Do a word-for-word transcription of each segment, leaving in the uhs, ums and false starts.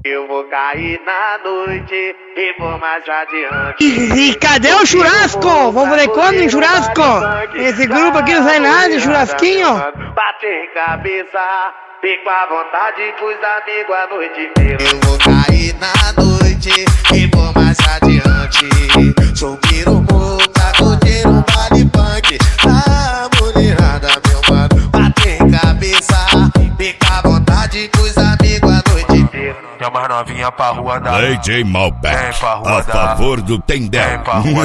Eu vou cair na noite e vou mais adiante. E, e cadê o churrasco? Vamos fazer quando em churrasco? Esse grupo aqui não sai nada de churrasquinho. Bater cabeça, fico à vontade com os amigos a noite inteira. Eu vou cair na noite e vou mais adiante. Subir o morro pra curtir um baile funk. Na mulherada, meu mano, bater cabeça, fica à vontade com os amigos a noite inteira. Chama as novinha pra rua da D J Malbec, a favor do Tendel. Vem pra rua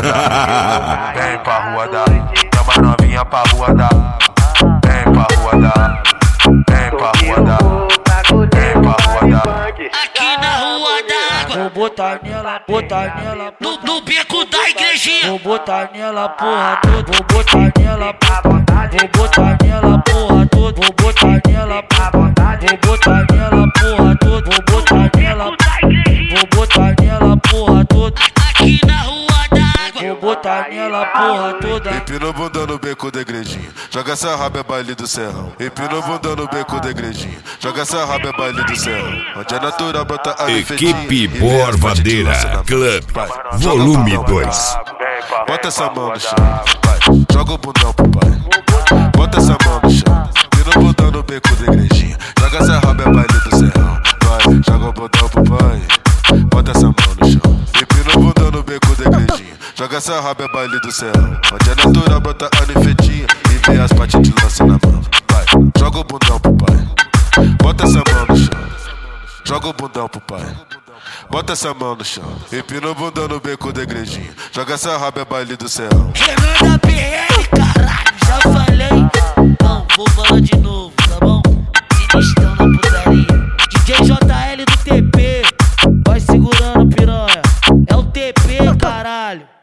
da Vem pra rua da Chama as novinha pra rua da Vem pra rua da Vem pra rua da Vem pra rua da Aqui na rua d'água. Vou botar nela, botar nela No, no beco da igrejinha. Vou botar nela porra toda. Vou botar nela, vou botar nela porra toda. Vou botar nela, vou botar nela porra toda. Vou botar nela, vou botar nela porra toda. Aqui na rua d'água. Vou botar nela porra toda. Empina o bundão no beco da igrejinha. Joga essa raba é baile do serrão. Empina o bundão no beco da igrejinha. Joga essa raba é baile do serrão. Onde é natural bota a Equipe Borvadeira Club, volume dois. Bota essa mão no chão, vai. Joga o bundão pro pai. Bota essa mão no chão. Empina o bundão no beco da igrejinha. Joga essa raba é baile do serrão. Vai, joga o bundão pro pai. Bota essa mão no chão. Empina o bundão no beco da igrejinha. Joga essa raba é baile do serrão. Onde é natural bota a nefetinha. E vê as patas de lança na mão. Vai, joga o bundão pro pai. Bota essa mão no chão. Joga o bundão pro pai. Bota essa mão no chão. Empina o bundão no beco da igrejinha. Joga essa raba é baile do serrão. Renan da P R, caralho, já falei. Não, vou falar de novo, tá bom? Sinistão na putaria. D J J L do T P. Vai segurando, piranha. É o T P, caralho.